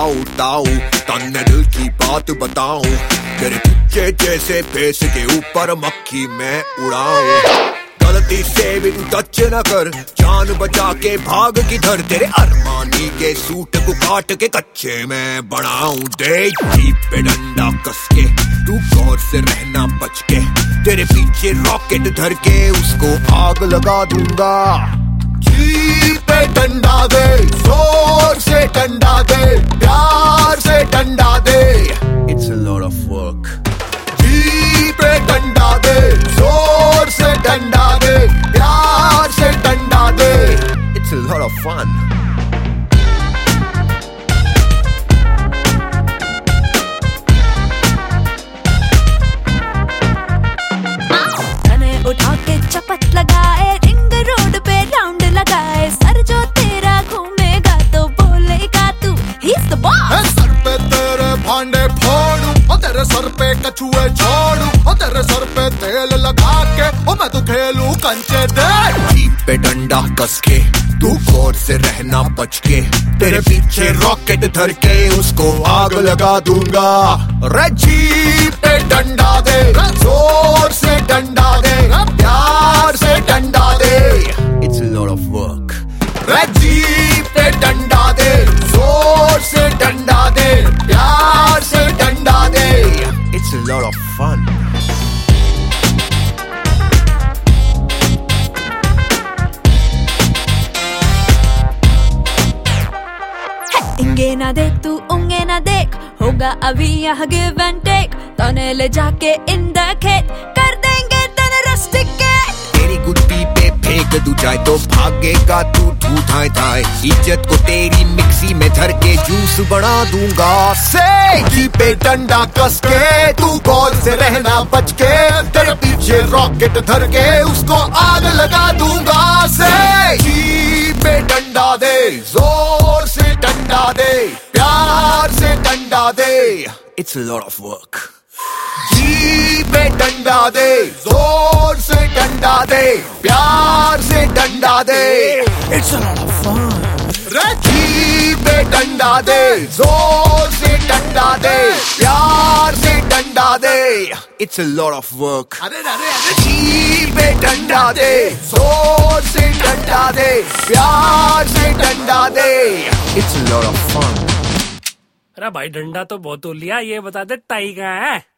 ताऊ ताऊ, तन्ने दिल की बात बताऊं, तेरे पीछे जैसे फेस के ऊपर मक्खी मैं उड़ाऊं। गलती से भी टच न कर, जान बचा के भाग किधर, तेरे अरमानी के सूट को काट के कच्चे मैं बनाऊं। दे जीप पे डंडा कस के, तू गौर से रहना बच के, तेरे पीछे रॉकेट धर के उसको आग लगा दूंगा। जीप पे डंडा दे, जोर से डंडा दे, प्यार से डंडा दे, it's a lot of work. Jeep पे डंडा दे, जोर से डंडा दे, प्यार से डंडा दे, it's a lot of fun. उठा के चपत लगाए, रिंग रोड पे राउंड लगाए, सर जो तेरा घूमेगा तो बोलेगा तू ही इज द बॉस। सर पे तेरे भांडे फोड़ू, और तेरे सर पे कछुए छोड़ू, और तेरे सर पे तेल लगा के और मैं तो खेलू कंचे दे। जीप पे डंडा कस के, तू गौर से रहना बच के, तेरे पीछे रॉकेट धर के उसको आग लगा दूंगा। रे जीप पे डंडा दे, जोर से डंडा दे, प्यार से डंडा दे, it's a lot of work. रे जीप पे डंडा दे, जोर से डंडा दे, प्यार से डंडा दे, it's a lot of fun. इंगे ना देख तू उंगे ना देख, होगा अभी यहाँ गिव एंड टेक, तने ले जाके इन द खेत कर देंगे तने रस्टिकेट। तेरी गुड्डी पे फेंक दूं जाए तो भागेगा तू धू धाए धाए, इज्जत को तेरी मिक्सी में धर के जूस बना दूंगा। से जीप पे डंडा कस के, तू गौर से रहना बच के, तेरे पीछे रॉकेट धर के उसको आग लगा दूंगा। से जीप पे डंडा दे, जोर से डंडा दे, प्यार से डंडा दे, it's a lot of work. Jeep पे डंडा दे, जोर से डंडा दे, प्यार से डंडा दे, it's a lot of fun. रे जीप पे डंडा दे, जोर से डंडा दे, प्यार से डंडा दे, it's a lot of work. अरे अरे अरे जीप पे डंडा दे, जोर से डंडा दे, प्यार से डंडा दे, it's a lot of fun. अरे भाई डंडा तो बहुत हो लिया, ये बता दे टाई कहाँ है?